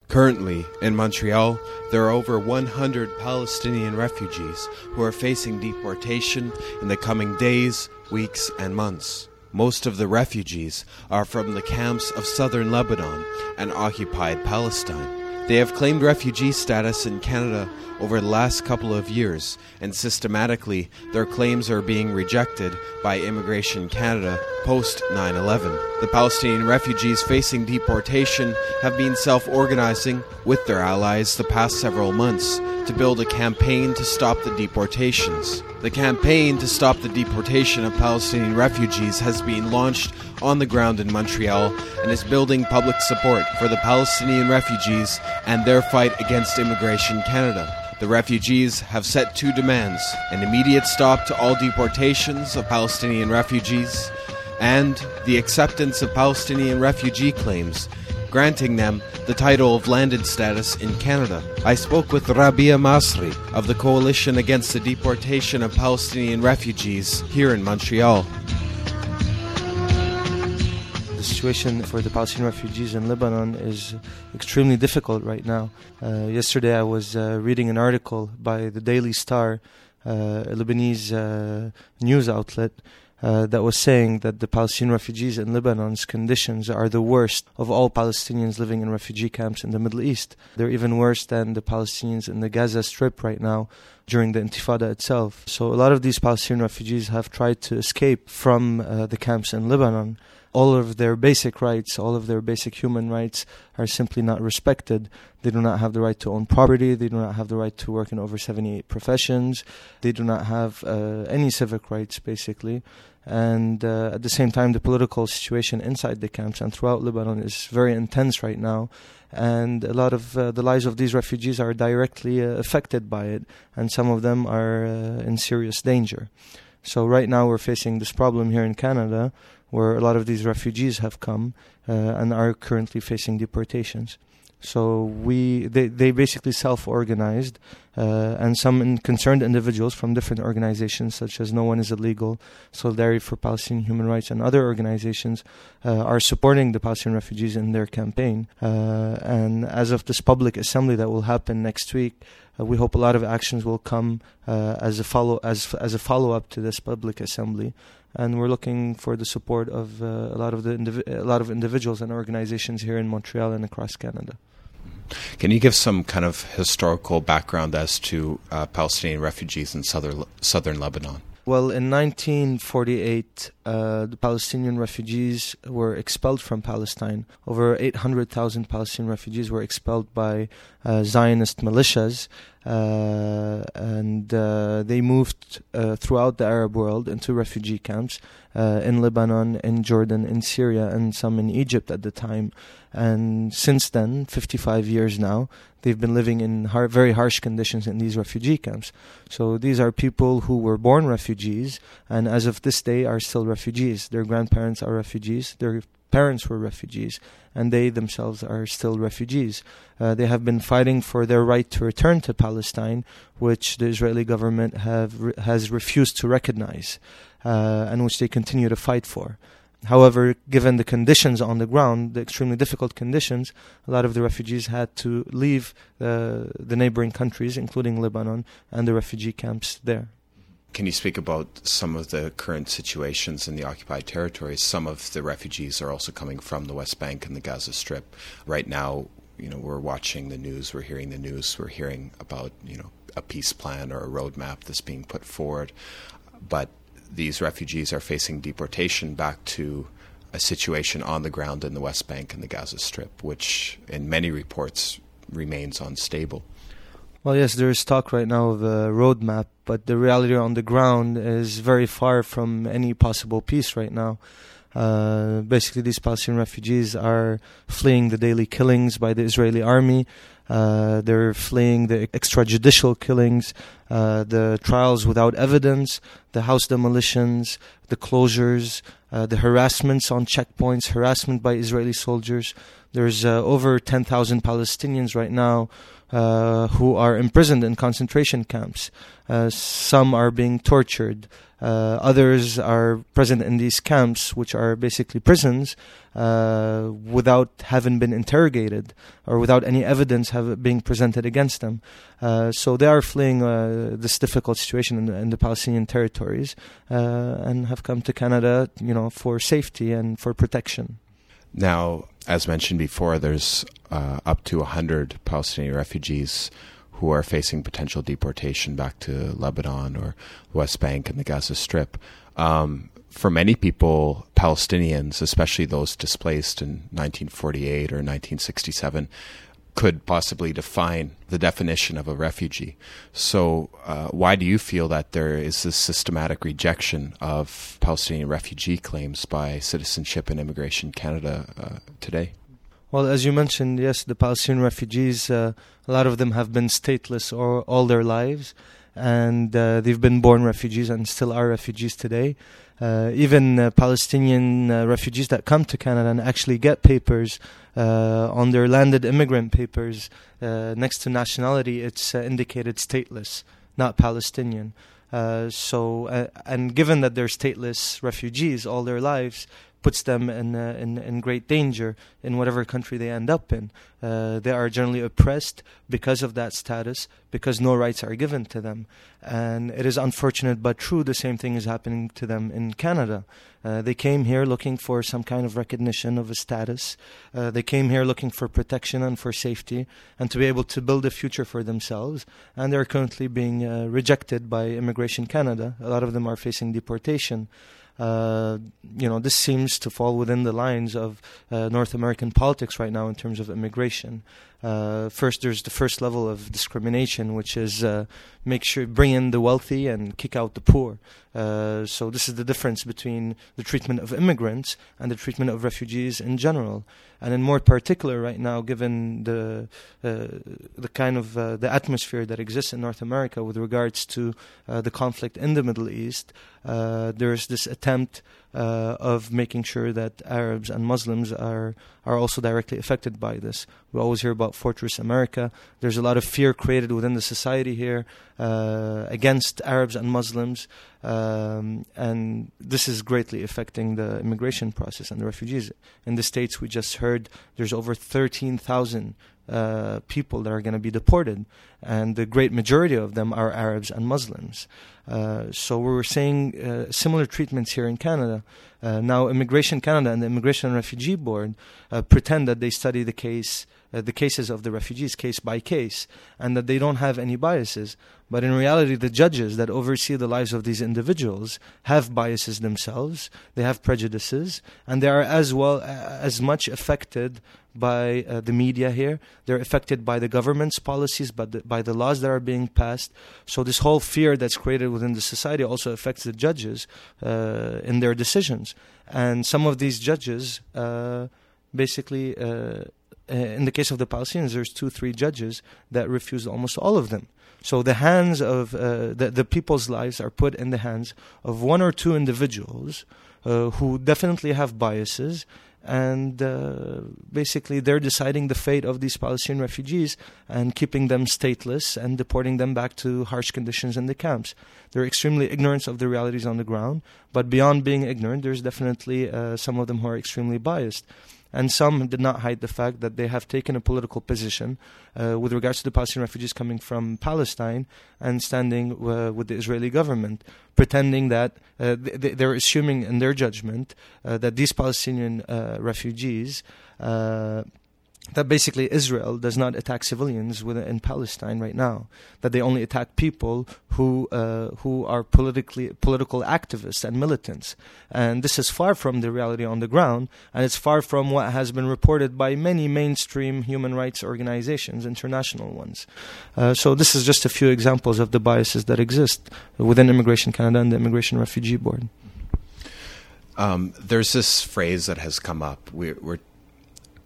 Currently, in Montreal, there are over 100 Palestinian refugees who are facing deportation in the coming days, weeks, and months. Most of the refugees are from the camps of southern Lebanon and occupied Palestine. They have claimed refugee status in Canada over the last couple of years, and systematically their claims are being rejected by Immigration Canada post 9/11. The Palestinian refugees facing deportation have been self-organizing with their allies the past several months to build a campaign to stop the deportations. The campaign to stop the deportation of Palestinian refugees has been launched on the ground in Montreal and is building public support for the Palestinian refugees and their fight against Immigration Canada. The refugees have set two demands: an immediate stop to all deportations of Palestinian refugees and the acceptance of Palestinian refugee claims, granting them the title of landed status in Canada. I spoke with Rabia Masri of the Coalition Against the Deportation of Palestinian Refugees here in Montreal. The situation for the Palestinian refugees in Lebanon is extremely difficult right now. Yesterday I was reading an article by the Daily Star, a Lebanese news outlet, that was saying that the Palestinian refugees in Lebanon's conditions are the worst of all Palestinians living in refugee camps in the Middle East. They're even worse than the Palestinians in the Gaza Strip right now during the Intifada itself. So a lot of these Palestinian refugees have tried to escape from the camps in Lebanon. All of their basic rights, all of their basic human rights are simply not respected. They do not have the right to own property. They do not have the right to work in over 78 professions. They do not have any civic rights, basically. And at the same time, the political situation inside the camps and throughout Lebanon is very intense right now. And a lot of the lives of these refugees are directly affected by it. And some of them are in serious danger. So right now we're facing this problem here in Canada, where a lot of these refugees have come and are currently facing deportations. So they basically self-organized, and some concerned individuals from different organizations such as No One Is Illegal, Solidarity for Palestinian Human Rights, and other organizations are supporting the Palestinian refugees in their campaign. And as of this public assembly that will happen next week, we hope a lot of actions will come as a follow-up to this public assembly. And we're looking for the support of a lot of individuals and organizations here in Montreal and across Canada. Can you give some kind of historical background as to Palestinian refugees in southern Lebanon? Well, in 1948, the Palestinian refugees were expelled from Palestine. Over 800,000 Palestinian refugees were expelled by Zionist militias, and they moved throughout the Arab world into refugee camps in Lebanon, in Jordan, in Syria, and some in Egypt at the time. And since then, 55 years now, they've been living in very harsh conditions in these refugee camps. So these are people who were born refugees and as of this day are still refugees. Their grandparents are refugees, their parents were refugees, and they themselves are still refugees. They have been fighting for their right to return to Palestine, which the Israeli government has refused to recognize, and which they continue to fight for. However, given the conditions on the ground, the extremely difficult conditions, a lot of the refugees had to leave the neighboring countries, including Lebanon, and the refugee camps there. Can you speak about some of the current situations in the occupied territories? Some of the refugees are also coming from the West Bank and the Gaza Strip. Right now, we're watching the news, we're hearing the news, we're hearing about, a peace plan or a roadmap that's being put forward. But these refugees are facing deportation back to a situation on the ground in the West Bank and the Gaza Strip, which in many reports remains unstable. Well, yes, there is talk right now of a roadmap, but the reality on the ground is very far from any possible peace right now. Basically, these Palestinian refugees are fleeing the daily killings by the Israeli army. They're fleeing the extrajudicial killings, the trials without evidence, the house demolitions, the closures, the harassments on checkpoints, harassment by Israeli soldiers. There's over 10,000 Palestinians right now who are imprisoned in concentration camps. Some are being tortured. Others are present in these camps, which are basically prisons, without having been interrogated or without any evidence being presented against them. So they are fleeing this difficult situation in the Palestinian territories and have come to Canada, for safety and for protection. Now, as mentioned before, there's up to 100 Palestinian refugees who are facing potential deportation back to Lebanon or the West Bank and the Gaza Strip. For many people, Palestinians, especially those displaced in 1948 or 1967, could possibly define the definition of a refugee. So why do you feel that there is this systematic rejection of Palestinian refugee claims by Citizenship and Immigration Canada today? Well, as you mentioned, yes, the Palestinian refugees, a lot of them have been stateless all their lives, and they've been born refugees and still are refugees today. Even Palestinian refugees that come to Canada and actually get papers on their landed immigrant papers, next to nationality, it's indicated stateless, not Palestinian. And given that they're stateless refugees all their lives, puts them in great danger in whatever country they end up in. They are generally oppressed because of that status, because no rights are given to them. And it is unfortunate but true, the same thing is happening to them in Canada. They came here looking for some kind of recognition of a status. They came here looking for protection and for safety and to be able to build a future for themselves. And they're currently being rejected by Immigration Canada. A lot of them are facing deportation. This seems to fall within the lines of North American politics right now in terms of immigration. First, there's the first level of discrimination, which is bring in the wealthy and kick out the poor. So this is the difference between the treatment of immigrants and the treatment of refugees in general. And in more particular right now, given the kind of the atmosphere that exists in North America with regards to the conflict in the Middle East, there's this attempt of making sure that Arabs and Muslims are also directly affected by this. We always hear about Fortress America. There's a lot of fear created within the society here against Arabs and Muslims, and this is greatly affecting the immigration process and the refugees. In the States, we just heard there's over 13,000 people that are going to be deported, and the great majority of them are Arabs and Muslims. So we're seeing similar treatments here in Canada. Now, Immigration Canada and the Immigration and Refugee Board pretend that they study the cases of the refugees case by case, and that they don't have any biases. But in reality, the judges that oversee the lives of these individuals have biases themselves. They have prejudices, and they are as much affected by the media here. They're affected by the government's policies, by the laws that are being passed. So this whole fear that's created within the society also affects the judges in their decisions. And some of these judges basically... in the case of the Palestinians, there's 2-3 judges that refused almost all of them. So the hands of the people's lives are put in the hands of 1 or 2 individuals who definitely have biases, and basically they're deciding the fate of these Palestinian refugees and keeping them stateless and deporting them back to harsh conditions in the camps. They're extremely ignorant of the realities on the ground, but beyond being ignorant, there's definitely some of them who are extremely biased. And some did not hide the fact that they have taken a political position with regards to the Palestinian refugees coming from Palestine and standing with the Israeli government, pretending that they're assuming in their judgment that these Palestinian refugees, that basically Israel does not attack civilians in Palestine right now, that they only attack people who are political activists and militants. And this is far from the reality on the ground, and it's far from what has been reported by many mainstream human rights organizations, international ones. So this is just a few examples of the biases that exist within Immigration Canada and the Immigration Refugee Board. There's this phrase that has come up.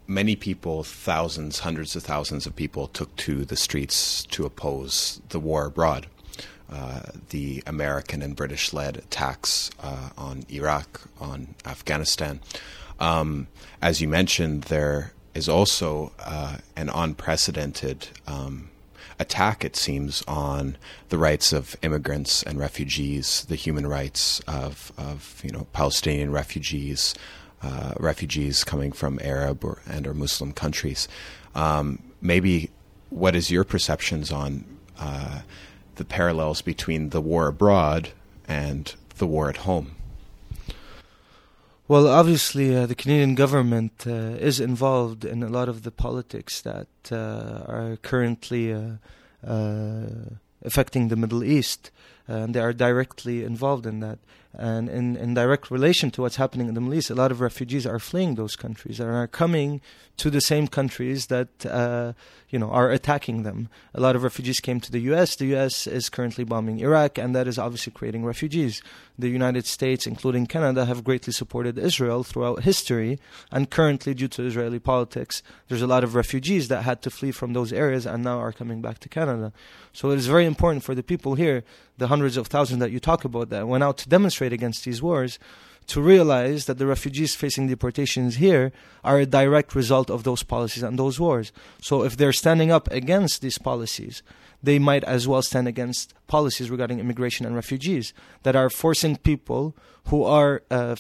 many people, thousands, hundreds of thousands of people, took to the streets to oppose the war abroad. The American and British-led attacks on Iraq, on Afghanistan. As you mentioned, there is also an unprecedented attack, it seems, on the rights of immigrants and refugees, the human rights of Palestinian refugees, refugees coming from Arab or Muslim countries. Maybe what is your perceptions on the parallels between the war abroad and the war at home? Well, obviously, the Canadian government is involved in a lot of the politics that are currently affecting the Middle East. And they are directly involved in that. And in direct relation to what's happening in the Middle East, a lot of refugees are fleeing those countries and are coming to the same countries that are attacking them. A lot of refugees came to the U.S. The U.S. is currently bombing Iraq, and that is obviously creating refugees. The United States, including Canada, have greatly supported Israel throughout history, and currently, due to Israeli politics, there's a lot of refugees that had to flee from those areas and now are coming back to Canada. So it is very important for the people here, the hundreds of thousands that you talk about that went out to demonstrate against these wars, to realize that the refugees facing deportations here are a direct result of those policies and those wars. So if they're standing up against these policies, they might as well stand against policies regarding immigration and refugees that are forcing people who are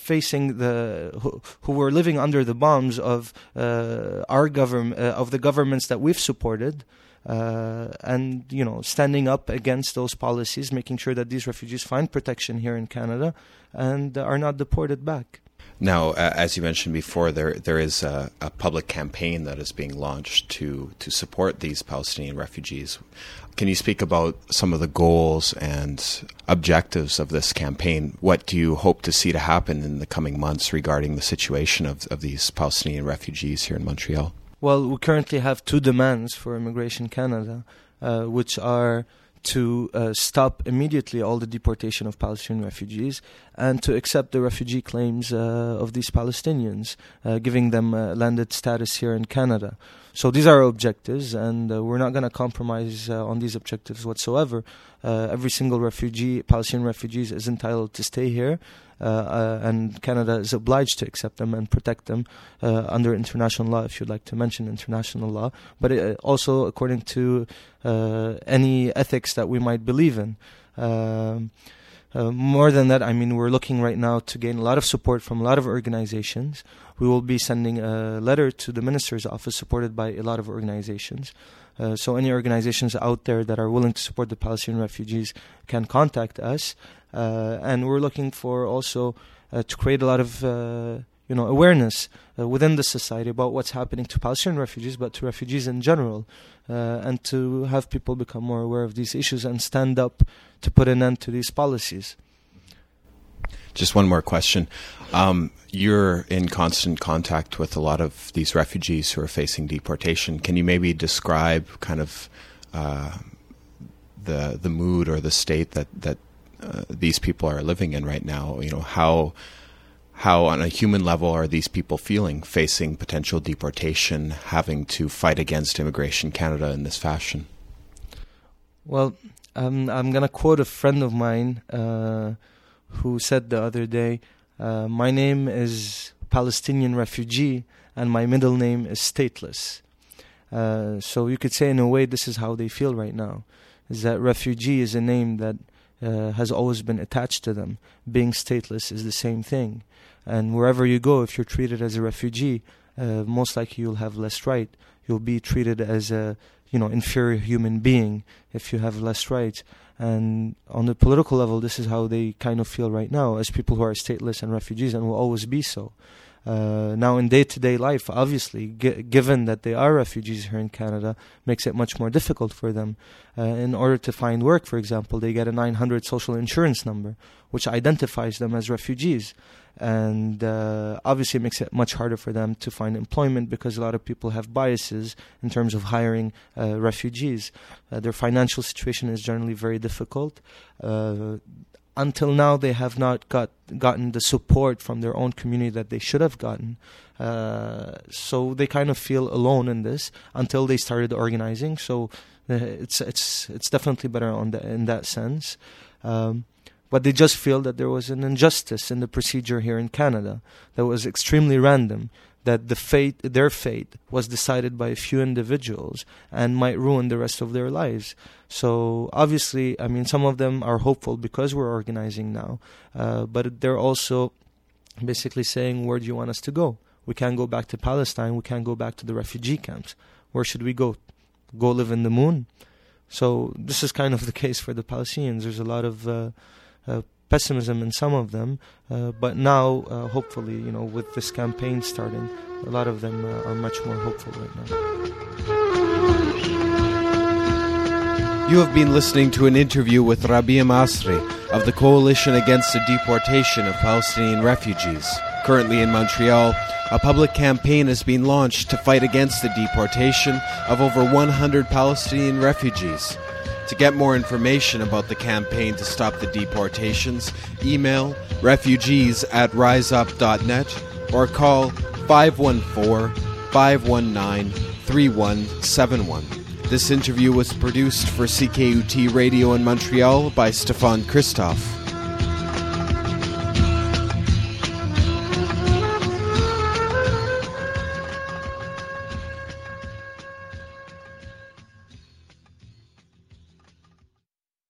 who were living under the bombs of our government, of the governments that we've supported, and standing up against those policies, making sure that these refugees find protection here in Canada and are not deported back. Now, as you mentioned before, there is a public campaign that is being launched to support these Palestinian refugees. Can you speak about some of the goals and objectives of this campaign? What do you hope to see to happen in the coming months regarding the situation of these Palestinian refugees here in Montreal? Well, we currently have two demands for Immigration Canada, which are to stop immediately all the deportation of Palestinian refugees and to accept the refugee claims of these Palestinians, giving them landed status here in Canada. So these are our objectives, and we're not going to compromise on these objectives whatsoever. Every single Palestinian refugee is entitled to stay here, and Canada is obliged to accept them and protect them under international law, if you'd like to mention international law, but also according to any ethics that we might believe in. More than that, we're looking right now to gain a lot of support from a lot of organizations. We will be sending a letter to the Minister's office supported by a lot of organizations. So any organizations out there that are willing to support the Palestinian refugees can contact us. And we're looking for also to create a lot of awareness within the society about what's happening to Palestinian refugees, but to refugees in general, and to have people become more aware of these issues and stand up to put an end to these policies. Just one more question. You're in constant contact with a lot of these refugees who are facing deportation. Can you maybe describe kind of the mood or the state that these people are living in right now? How on a human level are these people feeling, facing potential deportation, having to fight against Immigration Canada in this fashion? Well, I'm going to quote a friend of mine who said the other day, my name is Palestinian refugee and my middle name is stateless. So you could say in a way this is how they feel right now, is that refugee is a name that has always been attached to them. Being stateless is the same thing. And wherever you go, if you're treated as a refugee, most likely you'll have less right. You'll be treated as a inferior human being if you have less rights. And on the political level, this is how they kind of feel right now as people who are stateless and refugees and will always be so. Now in day-to-day life, obviously, given that they are refugees here in Canada, makes it much more difficult for them. In order to find work, for example, they get a 900 social insurance number, which identifies them as refugees. And obviously it makes it much harder for them to find employment because a lot of people have biases in terms of hiring refugees. Their financial situation is generally very difficult. until now, they have not gotten the support from their own community that they should have gotten. So they kind of feel alone in this until they started organizing. So it's definitely better in that sense. But they just feel that there was an injustice in the procedure here in Canada that was extremely random, that their fate was decided by a few individuals and might ruin the rest of their lives. So obviously, I mean, some of them are hopeful because we're organizing now, but they're also basically saying, where do you want us to go? We can't go back to Palestine. We can't go back to the refugee camps. Where should we go? Go live in the moon? So this is kind of the case for the Palestinians. There's a lot of pessimism in some of them, but now, hopefully, with this campaign starting, a lot of them are much more hopeful right now. You have been listening to an interview with Rabia Masri of the Coalition Against the Deportation of Palestinian Refugees. Currently in Montreal, a public campaign has been launched to fight against the deportation of over 100 Palestinian refugees. To get more information about the campaign to stop the deportations, email refugees@riseup.net or call 514-519-3171. This interview was produced for CKUT Radio in Montreal by Stefan Christoph.